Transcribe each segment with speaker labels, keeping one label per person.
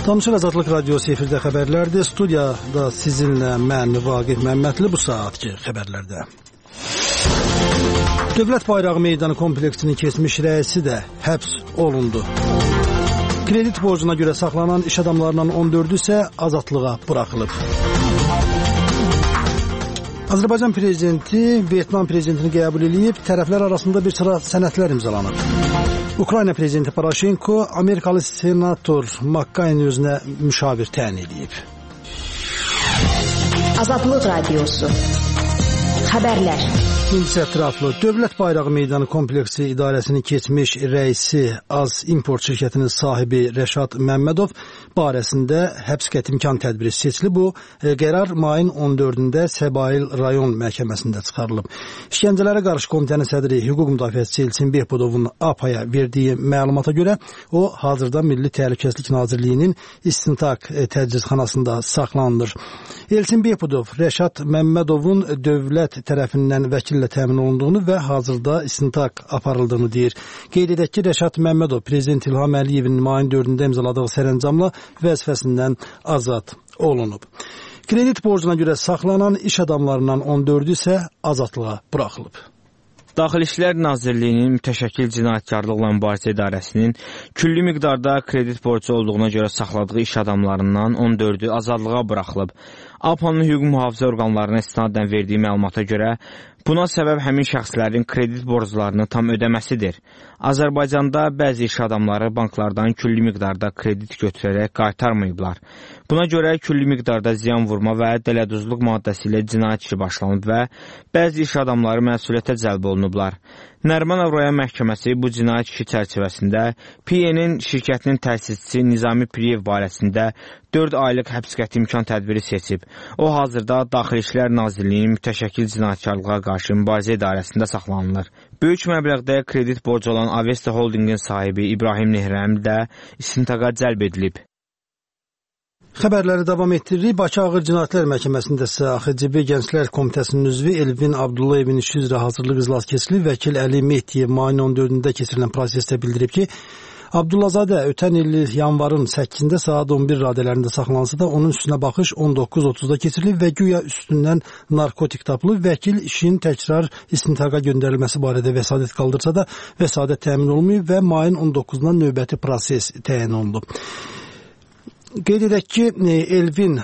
Speaker 1: Danışıq Azadlıq Radiosu efirdə xəbərlərdir. Studiyada sizinlə mən Vaqif Məmmədli bu saatki xəbərlərdə. Dövlət Bayrağı Meydanı kompleksinin keçmiş rəisi də həbs olundu. Kredit borcuna görə saxlanan iş adamlarından 14'ü isə azadlığa buraxılıb. Azərbaycan prezidenti Vyetnam prezidentini qəbul edib, tərəflər arasında bir sıra sənədlər imzalanıb. Ukrayna prezidenti Poroshenko Amerikalı senator McCain özünə müşavir təyin edib.
Speaker 2: Azadlıq Radiosu xəbərlər.
Speaker 1: İkinci ətraflı Dövlət Bayrağı Meydanı kompleksi idarəsinin keçmiş rəisi Az İmport şirkətinin sahibi Rəşad Məmmədov barəsində həbs qəti imkan tədbiri seçilib. Bu qərar mayın 14'ünde Səbail rayon məhkəməsində çıxarılıb. İşgəncələrə qarşı komitənin sədri hüquq müdafiəçisi Elçin Behbudovun APA'ya verdiyi məlumata görə o hazırda Milli Təhlükəsizlik Nazirliyinin istintaq təcridxanasında saxlanılır. Elçin Behbudov Rəşad Məmmədovun dövlət tərəfindən vəkillə təmin olunduğunu və hazırda istintaq aparıldığını deyir. Qeyd edək ki, Rəşad Məmmədov Prezident İlham Əliyevin mayın 4'ünde imzaladığı sərəncamla vəzifəsindən azad olunub. Kredit borcuna görə saxlanan iş adamlarından 14'ü isə azadlığa buraxılıb.
Speaker 3: Daxili İşlər Nazirliyinin mütəşəkkil cinayətkarlıqla mübarizə idarəsinin külli miqdarda kredit borcu olduğuna görə saxladığı iş adamlarından 14'ü azadlığa buraxılıb. APA'nın hüquq mühafizə orqanlarına istinadən verdiyi məlumata görə buna səbəb həmin şəxslərin kredit borclarını tam ödəməsidir. Azərbaycanda bəzi iş adamları banklardan külli miqdarda kredit götürərək qaytarmayıblar. Buna görə külli miqdarda ziyan vurma və dələduzluq maddəsi ilə cinayət işi başlanıb və bəzi iş adamları məsuliyyətə cəlb olunublar. Nərimanov rayon məhkəməsi bu cinayət işi çərçivəsində PN-in şirkətinin təsisçisi Nizami Piriyev barəsində 4 aylıq həbs qəti imkan tədbiri seçib. O hazırda Daxili İşlər Nazirliyinin mütəşəkkil cinayətkarlığa qarşı mübarizə idarəsində saxlanılır. Böyük məbləğdə kredit borcu olan Avesta Holdingin sahibi İbrahim Nehrəmli də istintaqa cəlb edilib.
Speaker 1: Xəbərləri davam etdiririk. Bakı Ağır Cinayətlər Məhkəməsində isə AXCB Gənclər Komitəsinin üzvü Elvin Abdullayevin işi üzrə hazırlıq iclası keçirilib. Vəkil Əli Mehdiyev mayın 14'ünde keçirilən prosesdə bildirib ki, Abdullazadə ötən il yanvarın 8'ində saat 11 radələrində saxlansa da onun üstünə baxış 19:30'da keçirilib və güya üstündən narkotik tapılıb. Vəkil işin təkrar istintaqa göndərilməsi barədə vəsadət qaldırsa da vəsadət təmin olunmayıb və mayın 19'dan növbəti proses təyin olunub. Qeyd edək ki, Elvin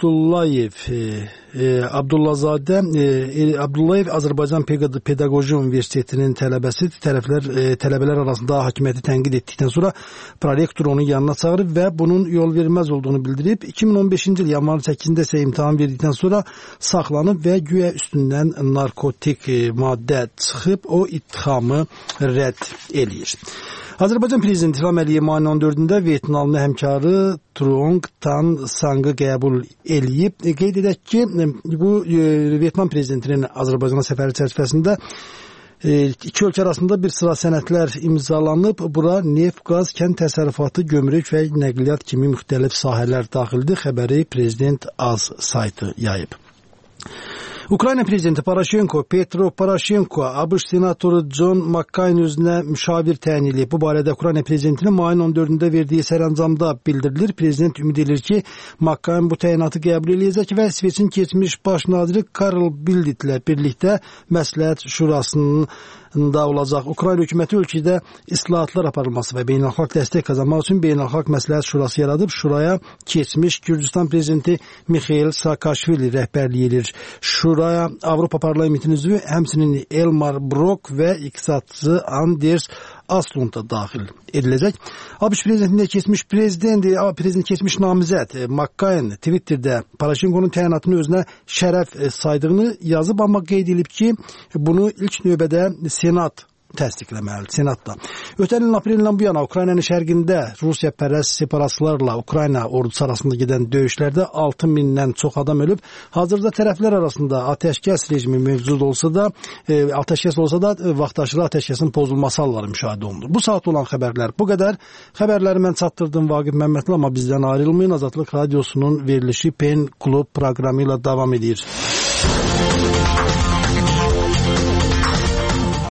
Speaker 1: Abdullayev Azərbaycan Pedaqoji Universitetinin tələbəsidir. Tələbələr arasında hakimiyyəti tənqid etdikdən sonra prorektor onun yanına çağırıb və bunun yol verilməz olduğunu bildirib. 2015-ci il yanvarın 8'ində isə imtahan verdikdən sonra saxlanıb və güya üstündən narkotik maddə çıxıb, o ittihamı rədd eləyir. Azərbaycan Prezidenti İlham Əliyev mayın 14'ünde Vyetnamlı həmkarı Truong Tan Sangı qəbul eləyib. Qeyd edək ki, bu Vyetnam Prezidentinin Azərbaycana səfəri çərçivəsində iki ölkə arasında bir sıra sənədlər imzalanıb. Bura neft, qaz, kənd təsərrüfatı, gömrük və nəqliyyat kimi müxtəlif sahələr daxildir. Xəbəri Prezident Az saytı yayıb. Ukrayna prezidenti Petro Poroshenko ABŞ senatoru John McCain özünə müşavir təyin edib. Bu barədə Ukrayna prezidentinin mayın 14'ünde verdiyi sərəncamda bildirilir. Prezident ümid edir ki, McCain bu təyinatı qəbul edəcək və İsveçin keçmiş baş naziri Karl Bildt ilə birlikdə Məsləhət Şurasının da olacaq. Ukrayna hökuməti ölkədə islahatlar aparılması və beynəlxalq dəstək qazanmaq üçün Beynəlxalq Məsləhət Şurası yaradıb. Şuraya keçmiş Gürcüstan prezidenti Mikhail Saakashvili rəhbərlik edir. Şuraya Avropa Parlamentinin üzvü həmçinin Elmar Brok və iqtisadçı Anders Aslund da daxil ediləcək. ABŞ prezidentində keçmiş namizəd McCain Twitter'də Poroshenko'nun təyinatını özünə şərəf saydığını yazıb, amma qeyd edilib ki, bunu ilk növbədə Senat təsdiqləməlidir, Senatda. Ötən ilin aprelindən bu yana Ukraynanın şərqində Rusiya pərəst separatistlərlə Ukrayna ordusu arasında gedən döyüşlərdə 6000'dən çox adam ölüb. Hazırda tərəflər arasında ateşkəs rejimi mövcud olsa da, vaxtaşırı ateşkəsin pozulması halları müşahidə olunur. Bu saat olan xəbərlər bu qədər. Xəbərləri mən çatdırdım Vaqif Məmmədli, amma bizdən ayrılmayın. Azadlıq Radiosunun verilişi Pen Klub proqramı ilə davam edir.